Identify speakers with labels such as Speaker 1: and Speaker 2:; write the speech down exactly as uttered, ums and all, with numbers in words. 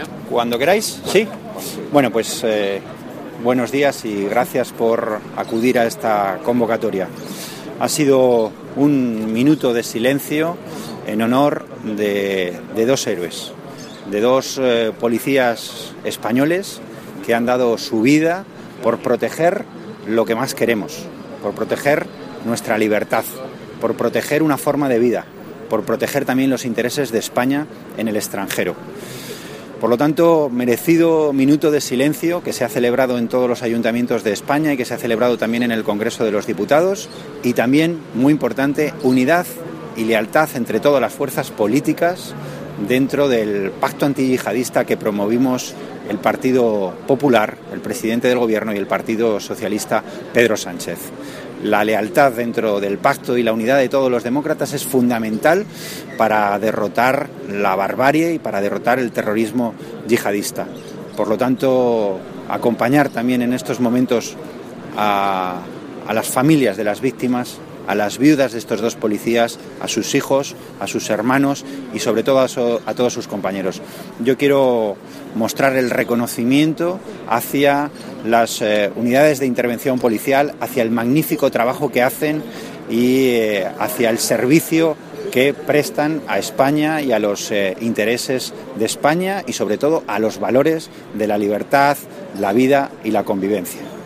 Speaker 1: Cuando queráis, sí. Bueno, pues eh, buenos días y gracias por acudir a esta convocatoria. Ha sido un minuto de silencio en honor de, de dos héroes, de dos eh, policías españoles que han dado su vida por proteger lo que más queremos, por proteger nuestra libertad, por proteger una forma de vida, por proteger también los intereses de España en el extranjero. Por lo tanto, merecido minuto de silencio que se ha celebrado en todos los ayuntamientos de España y que se ha celebrado también en el Congreso de los Diputados, y también, muy importante, unidad y lealtad entre todas las fuerzas políticas dentro del pacto antiyihadista que promovimos el Partido Popular, el presidente del Gobierno, y el Partido Socialista Pedro Sánchez. La lealtad dentro del pacto y la unidad de todos los demócratas es fundamental para derrotar la barbarie y para derrotar el terrorismo yihadista. Por lo tanto, acompañar también en estos momentos a, a las familias de las víctimas, a las viudas de estos dos policías, a sus hijos, a sus hermanos y sobre todo a, so, a todos sus compañeros. Yo quiero mostrar el reconocimiento hacia las eh, unidades de intervención policial, hacia el magnífico trabajo que hacen y eh, hacia el servicio que prestan a España y a los eh, intereses de España y sobre todo a los valores de la libertad, la vida y la convivencia.